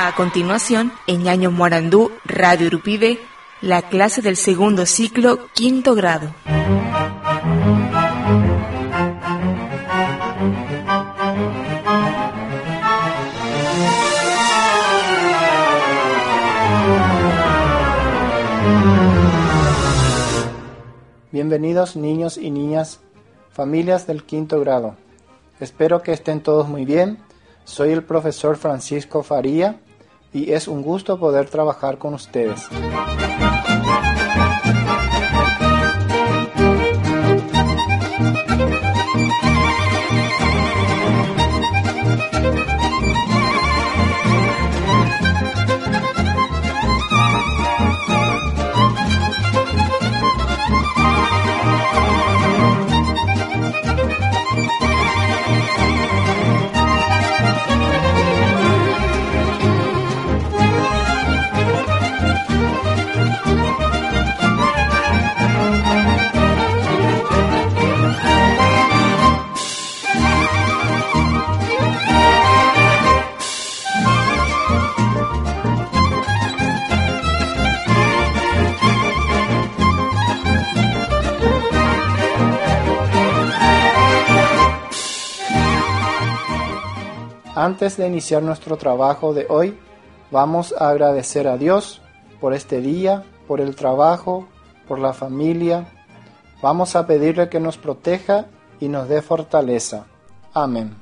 A continuación, en Ñaño Morandú, Radio Urupibe, la clase del segundo ciclo, quinto grado. Bienvenidos niños y niñas, familias del quinto grado. Espero que estén todos muy bien. Soy el profesor Francisco Faría y es un gusto poder trabajar con ustedes. Antes de iniciar nuestro trabajo de hoy, vamos a agradecer a Dios por este día, por el trabajo, por la familia. Vamos a pedirle que nos proteja y nos dé fortaleza. Amén.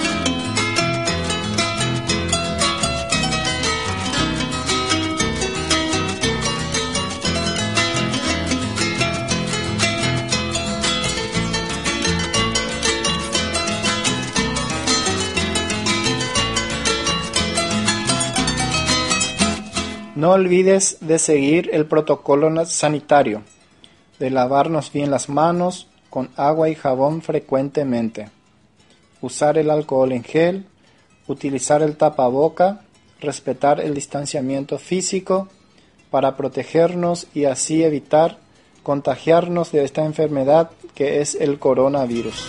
No olvides de seguir el protocolo sanitario, de lavarnos bien las manos con agua y jabón frecuentemente, usar el alcohol en gel, utilizar el tapaboca, respetar el distanciamiento físico para protegernos y así evitar contagiarnos de esta enfermedad que es el coronavirus.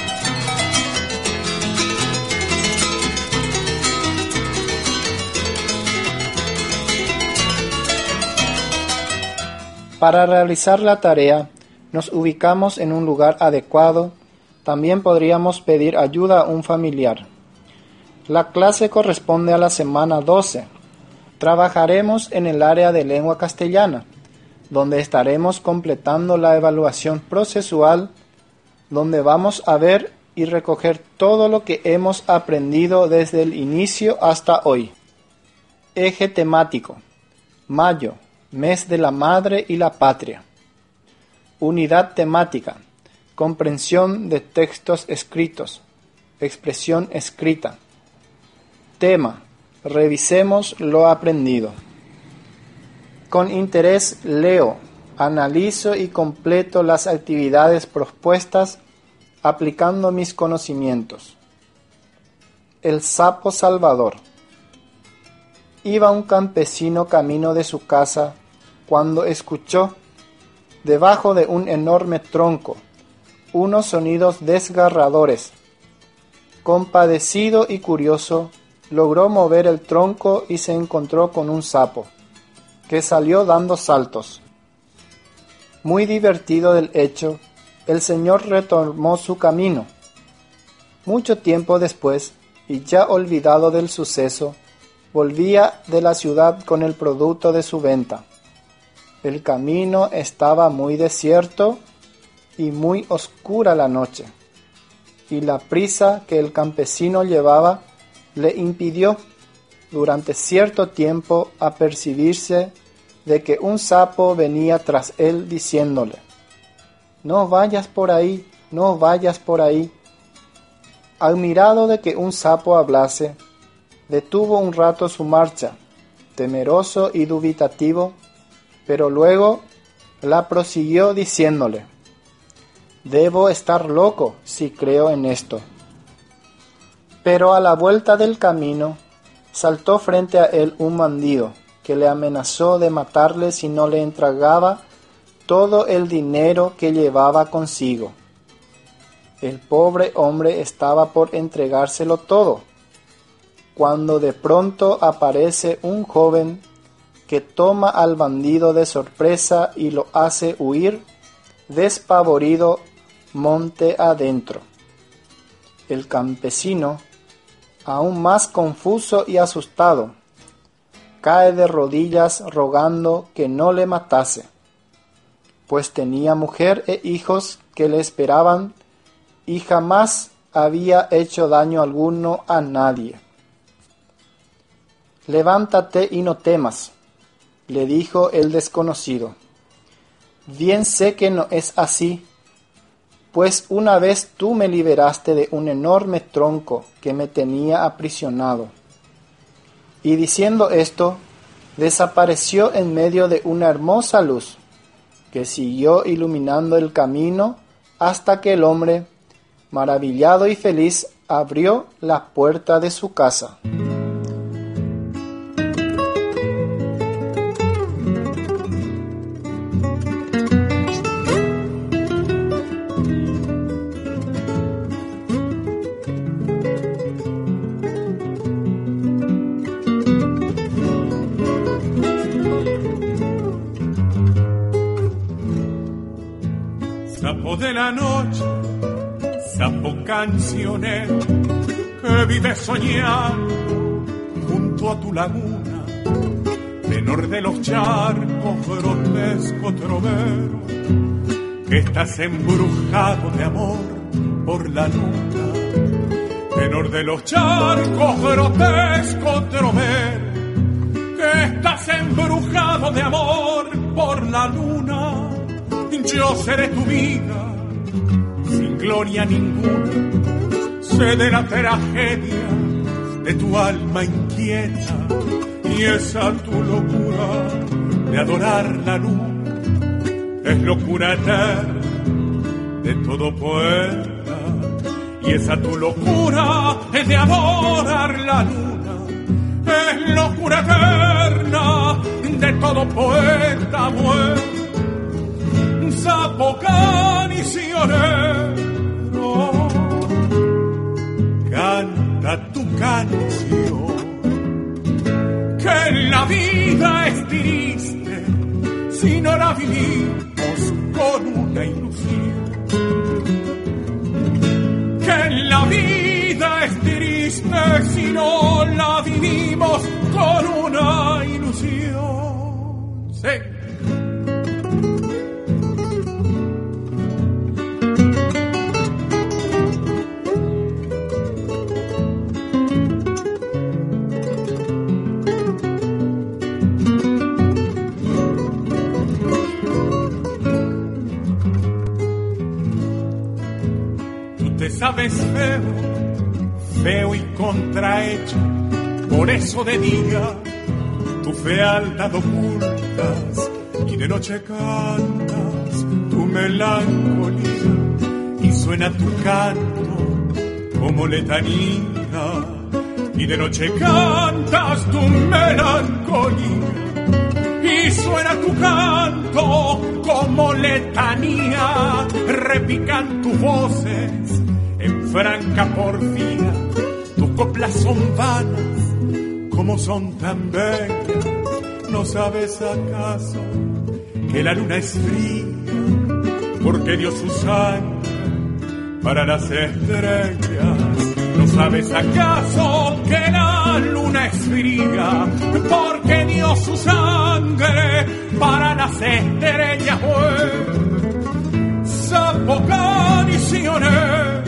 Para realizar la tarea, nos ubicamos en un lugar adecuado. También podríamos pedir ayuda a un familiar. La clase corresponde a la semana 12. Trabajaremos en el área de lengua castellana, donde estaremos completando la evaluación procesual, donde vamos a ver y recoger todo lo que hemos aprendido desde el inicio hasta hoy. Eje temático: Mayo, mes de la madre y la patria. Unidad temática: comprensión de textos escritos, expresión escrita. Tema: revisemos lo aprendido. Con interés leo, analizo y completo las actividades propuestas aplicando mis conocimientos. El sapo Salvador. Iba un campesino camino de su casa cuando escuchó, debajo de un enorme tronco, unos sonidos desgarradores. Compadecido y curioso, logró mover el tronco y se encontró con un sapo, que salió dando saltos. Muy divertido del hecho, el señor retomó su camino. Mucho tiempo después, y ya olvidado del suceso, volvía de la ciudad con el producto de su venta. El camino estaba muy desierto y muy oscura la noche, y la prisa que el campesino llevaba le impidió durante cierto tiempo apercibirse de que un sapo venía tras él diciéndole: «No vayas por ahí, no vayas por ahí». Admirado de que un sapo hablase, detuvo un rato su marcha, temeroso y dubitativo, pero luego la prosiguió diciéndole: «Debo estar loco si creo en esto». Pero a la vuelta del camino, saltó frente a él un bandido, que le amenazó de matarle si no le entregaba todo el dinero que llevaba consigo. El pobre hombre estaba por entregárselo todo. cuando de pronto aparece un joven que toma al bandido de sorpresa y lo hace huir despavorido monte adentro. El campesino, aún más confuso y asustado, cae de rodillas rogando que no le matase, pues tenía mujer e hijos que le esperaban y jamás había hecho daño alguno a nadie. «Levántate y no temas», le dijo el desconocido. «Bien sé que no es así, pues una vez tú me liberaste de un enorme tronco que me tenía aprisionado». Y diciendo esto, desapareció en medio de una hermosa luz, que siguió iluminando el camino hasta que el hombre, maravillado y feliz, abrió la puerta de su casa. Sapo de la noche, sapo cancionero, que vive soñando junto a tu laguna, tenor de los charcos, grotesco trovero, que estás embrujado de amor por la luna, tenor de los charcos, grotesco trovero, que estás embrujado de amor por la luna. Yo seré tu vida, sin gloria ninguna, sé de la tragedia de tu alma inquieta, y esa tu locura de adorar la luna es locura eterna de todo poeta, y esa tu locura de adorar la luna es locura eterna de todo poeta bueno. Sapo cancionero, canta tu canción, que la vida es triste si no la vivimos con una ilusión, que la vida es triste si no la vivimos con una ilusión. Sí. Sabes feo y contrahecho, por eso de día tu fealdad ocultas y de noche cantas tu melancolía y suena tu canto como letanía, y de noche cantas tu melancolía y suena tu canto como letanía, repican tus voces en franca porfía, tus coplas son vanas, como son tan bellas. ¿No sabes acaso que la luna es fría, porque dio su sangre para las estrellas? ¿No sabes acaso que la luna es fría, porque dio su sangre para las estrellas? Sapo cancionero,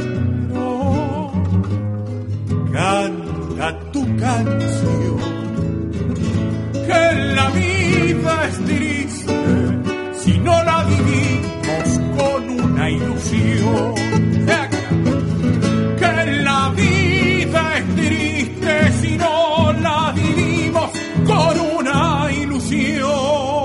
canta tu canción, que la vida es triste si no la vivimos con una ilusión, que la vida es triste si no la vivimos con una ilusión.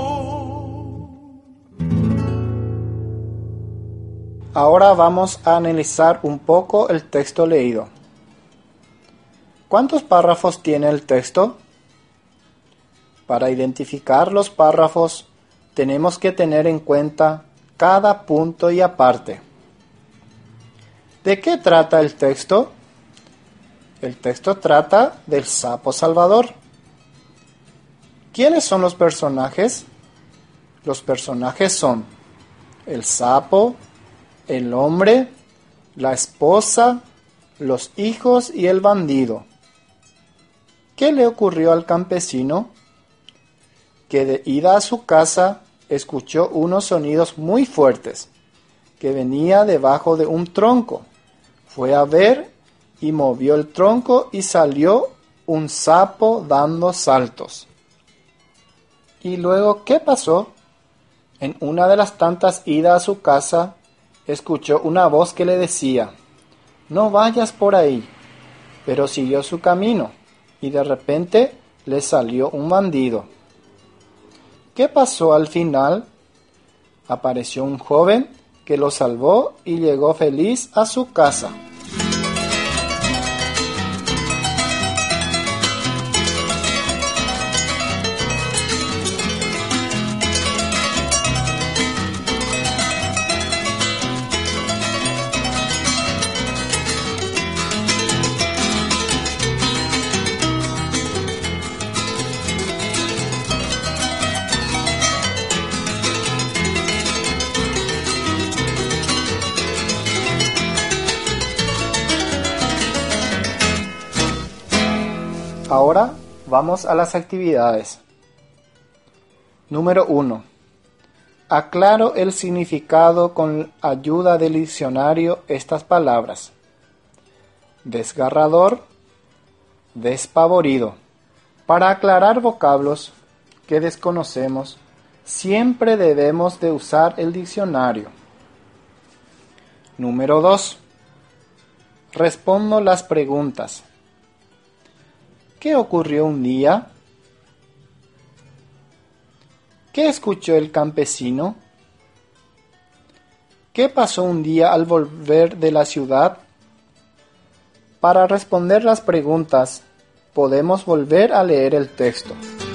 Ahora vamos a analizar un poco el texto leído. ¿Cuántos párrafos tiene el texto? Para identificar los párrafos, tenemos que tener en cuenta cada punto y aparte. ¿De qué trata el texto? El texto trata del sapo salvador. ¿Quiénes son los personajes? Los personajes son el sapo, el hombre, la esposa, los hijos y el bandido. ¿Qué le ocurrió al campesino? Que de ida a su casa escuchó unos sonidos muy fuertes, que venía debajo de un tronco. Fue a ver y movió el tronco y salió un sapo dando saltos. ¿Y luego qué pasó? En una de las tantas idas a su casa, escuchó una voz que le decía: «No vayas por ahí», pero siguió su camino y de repente le salió un bandido. ¿Qué pasó al final? Apareció un joven que lo salvó y llegó feliz a su casa. Ahora vamos a las actividades. Número 1. Aclaro el significado con ayuda del diccionario estas palabras: desgarrador, despavorido. Para aclarar vocablos que desconocemos, siempre debemos de usar el diccionario. Número 2. Respondo las preguntas. ¿Qué ocurrió un día? ¿Qué escuchó el campesino? ¿Qué pasó un día al volver de la ciudad? Para responder las preguntas, podemos volver a leer el texto.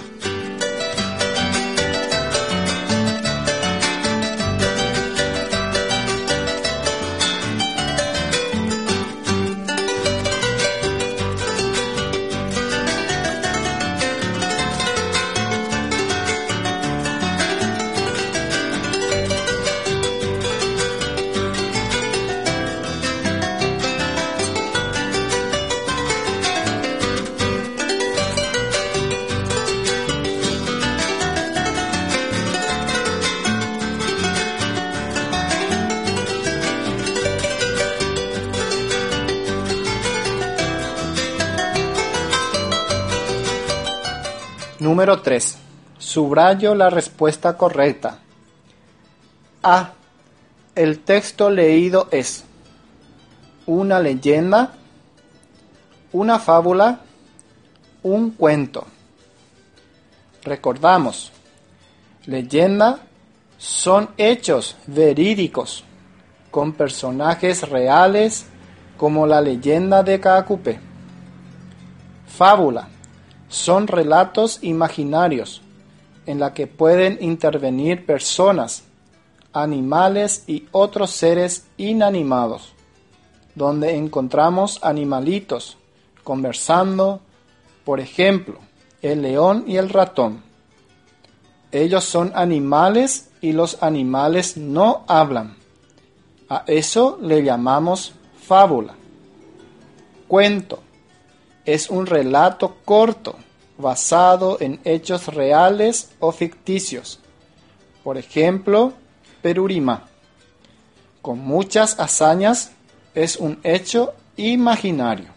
Número 3. Subrayo la respuesta correcta. A. El texto leído es una leyenda, una fábula, un cuento. Recordamos, leyenda son hechos verídicos con personajes reales como la leyenda de Caacupé. Fábula son relatos imaginarios en la que pueden intervenir personas, animales y otros seres inanimados, donde encontramos animalitos conversando, por ejemplo, el león y el ratón. Ellos son animales y los animales no hablan. A eso le llamamos fábula. Cuento es un relato corto basado en hechos reales o ficticios. Por ejemplo, Perurima, con muchas hazañas, es un hecho imaginario.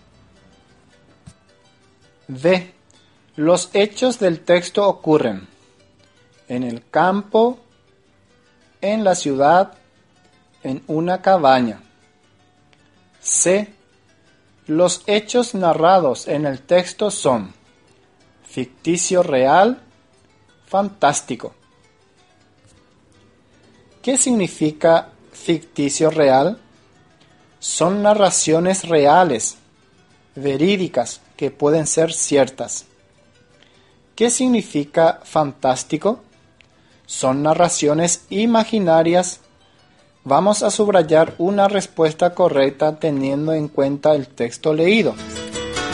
D. Los hechos del texto ocurren en el campo, en la ciudad, en una cabaña. C. Los hechos narrados en el texto son ficticio real, fantástico. ¿Qué significa ficticio real? Son narraciones reales, verídicas, que pueden ser ciertas. ¿Qué significa fantástico? Son narraciones imaginarias. Vamos a subrayar una respuesta correcta teniendo en cuenta el texto leído.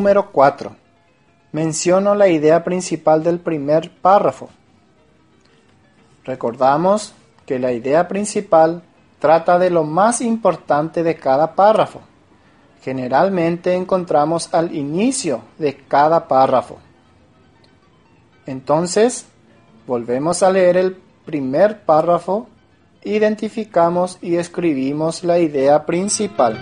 Número 4. Menciono la idea principal del primer párrafo. Recordamos que la idea principal trata de lo más importante de cada párrafo. Generalmente encontramos al inicio de cada párrafo. Entonces, volvemos a leer el primer párrafo, identificamos y escribimos la idea principal.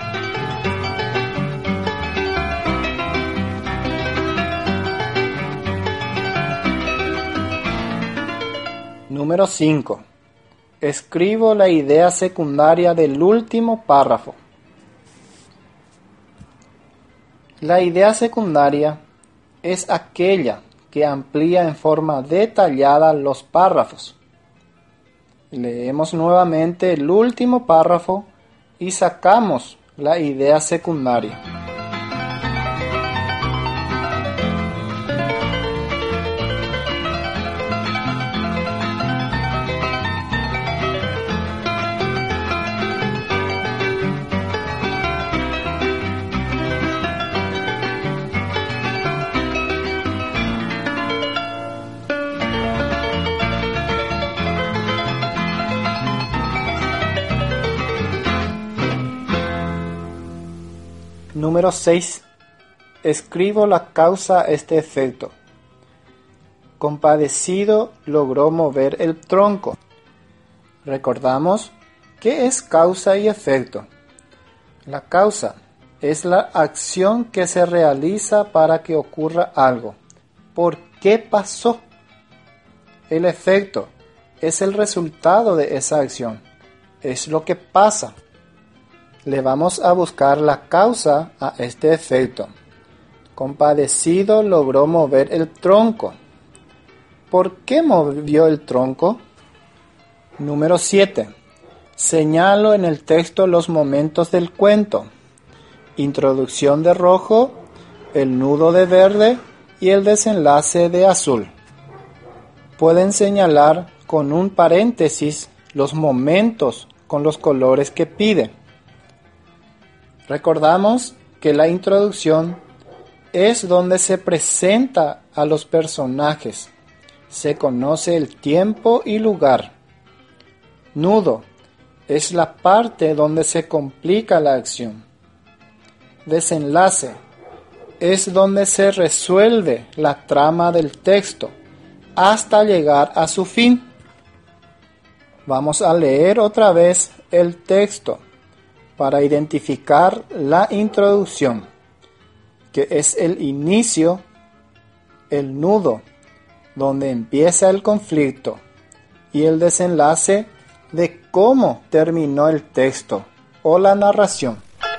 Número 5. Escribo la idea secundaria del último párrafo. La idea secundaria es aquella que amplía en forma detallada los párrafos. Leemos nuevamente el último párrafo y sacamos la idea secundaria. Número 6. Escribo la causa a este efecto. Compadecido logró mover el tronco. Recordamos qué es causa y efecto. La causa es la acción que se realiza para que ocurra algo. ¿Por qué pasó? El efecto es el resultado de esa acción. Es lo que pasa. Le vamos a buscar la causa a este efecto. Compadecido logró mover el tronco. ¿Por qué movió el tronco? Número 7. Señalo en el texto los momentos del cuento. Introducción de rojo, el nudo de verde y el desenlace de azul. Pueden señalar con un paréntesis los momentos con los colores que pide. Recordamos que la introducción es donde se presenta a los personajes. Se conoce el tiempo y lugar. Nudo es la parte donde se complica la acción. Desenlace es donde se resuelve la trama del texto hasta llegar a su fin. Vamos a leer otra vez el texto para identificar la introducción, que es el inicio, el nudo, donde empieza el conflicto, y el desenlace de cómo terminó el texto o la narración.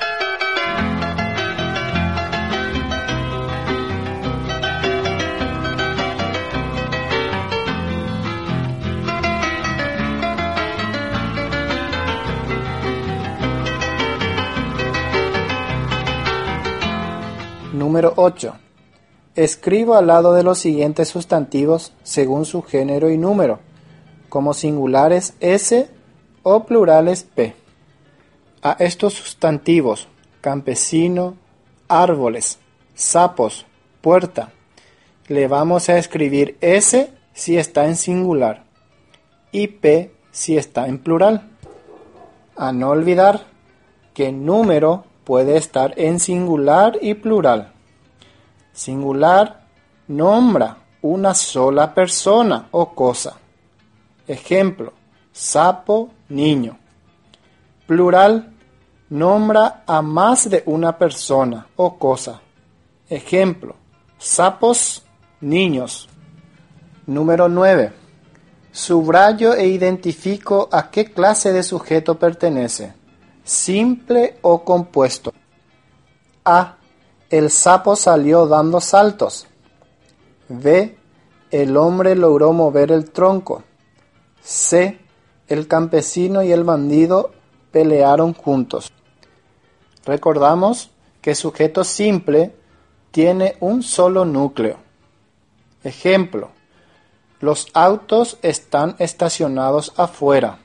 Número 8. Escribo al lado de los siguientes sustantivos según su género y número, como singulares S o plurales P. A estos sustantivos, campesino, árboles, sapos, puerta, le vamos a escribir S si está en singular y P si está en plural. A no olvidar que número puede estar en singular y plural. Singular nombra una sola persona o cosa. Ejemplo, sapo, niño. Plural nombra a más de una persona o cosa. Ejemplo, sapos, niños. Número 9. Subrayo e identifico a qué clase de sujeto pertenece. Simple o compuesto. A. El sapo salió dando saltos. B. El hombre logró mover el tronco. C. El campesino y el bandido pelearon juntos. Recordamos que sujeto simple tiene un solo núcleo. Ejemplo, los autos están estacionados afuera.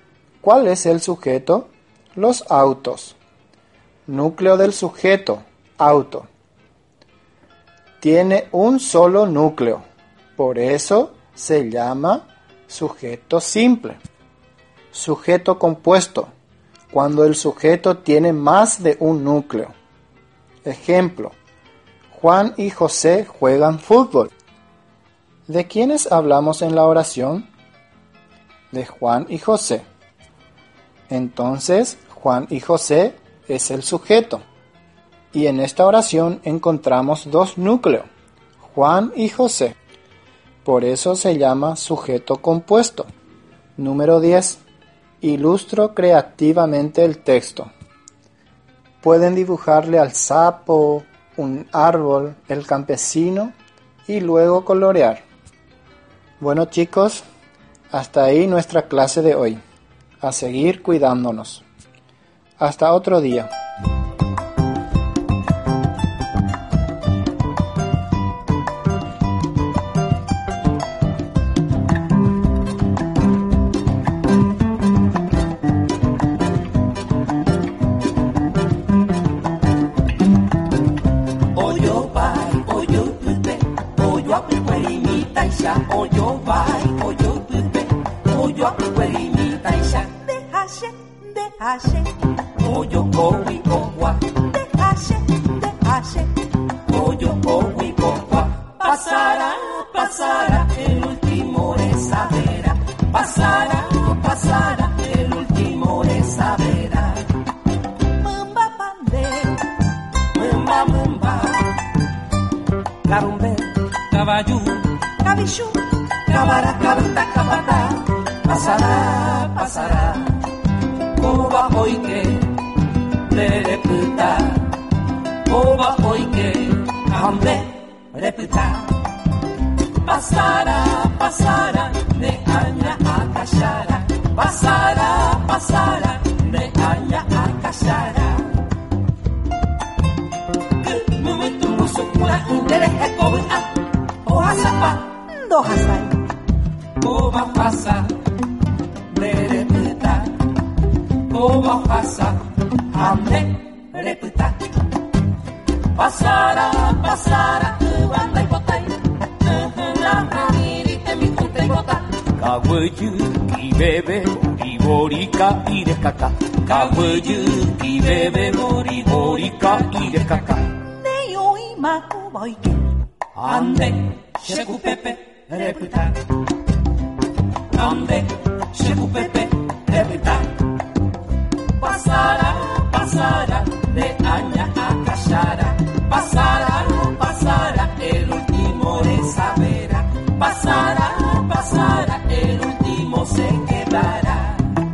¿Cuál es el sujeto? Los autos. Núcleo del sujeto, auto. Tiene un solo núcleo, por eso se llama sujeto simple. Sujeto compuesto, cuando el sujeto tiene más de un núcleo. Ejemplo: Juan y José juegan fútbol. ¿De quiénes hablamos en la oración? De Juan y José. Entonces, Juan y José es el sujeto. Y en esta oración encontramos dos núcleos, Juan y José. Por eso se llama sujeto compuesto. Número 10. Ilustro creativamente el texto. Pueden dibujarle al sapo, un árbol, el campesino y luego colorear. Bueno, chicos, hasta ahí nuestra clase de hoy. A seguir cuidándonos. Hasta otro día. Pasará, pasará, el último de saberá. Pasará, pasará, el último de saberá. Mamba pandero, mamba mamba. Carumbe, caballú, cabichú, cabara, cabata, cabata. Pasará, pasará. Coba poike, reputa. Coba poike, hambe, reputa. Pasará, pasará, de aña a cachara. Pasará, pasará, de aña a cachara. Momento musukura, interés koba, ohasapa, dohasai. Coba pasa, reputa. Coba pasa, hambre, reputa. Pasará, pasará, bandai botai. Kawuyu bebe bori bori ka ire kaka. Kawuyu bebe bori bori ka ire kaka. Ne yoi maku boike. Ande sheku pepe reputa. Ande sheku pepe reputa. Pasará, pasará, de aña a cachara. Pasará, pasará, el último de saberá. Pasará, pasará, el último se quedará.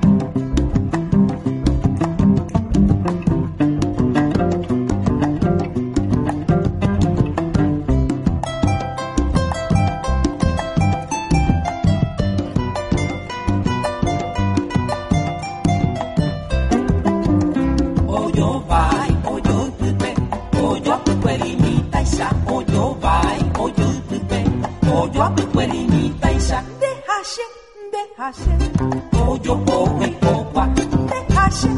Oyo vai, oyo tupe, oyo puerimita isa, oyo vai, oyo tupe, oyo puerimita isa. Dehashe, oyo pobre copa, dehashe,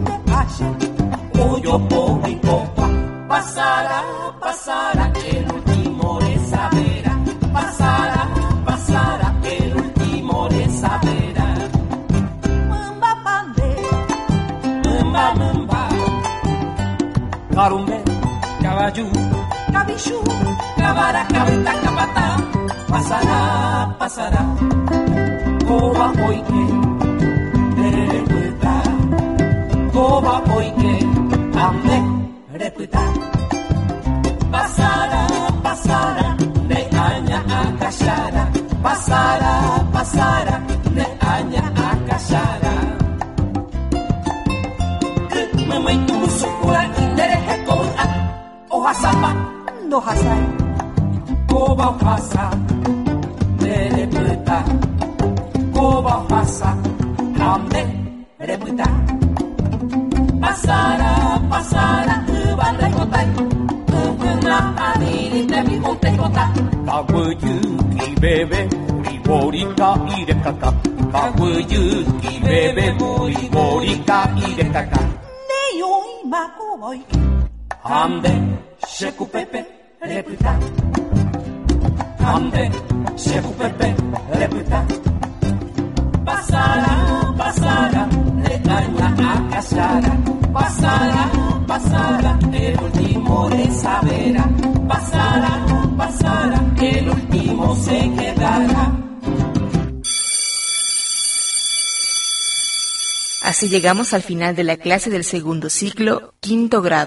oyo pobre copa. Pasará, pasará, el último de saberá. Pasará, pasará, el último de saberá. Mamba pande, mamba mamba. Carumbe, caballú, cabichú, cabara, cabita, cabata. Pasará, pasará. Coba poike, reputa. Coba poike, hambre, reputa. Pasará, pasará, de aña a cachara. Pasará, pasará, de aña a cachara. Mamãe tu sukura indere koa. Ohasapa, dohasai. Coba pasa, reputa. Coba pasa, hambre, reputa. Pasará, pasará, bandai kotai. Na adiri temi konte kota. Kawuyu bebe, bori ka ire kaka. Kawuyu bebe, bori ka ire kaka. Ne yoi maku boike. Ande, sheku pepe, reputa. Ande, sheku pepe, reputa. Pasará, pasará, le daña a casara. Pasará, pasará, el último le saberá. Pasará, pasará, el último se quedará. Así llegamos al final de la clase del segundo ciclo, quinto grado.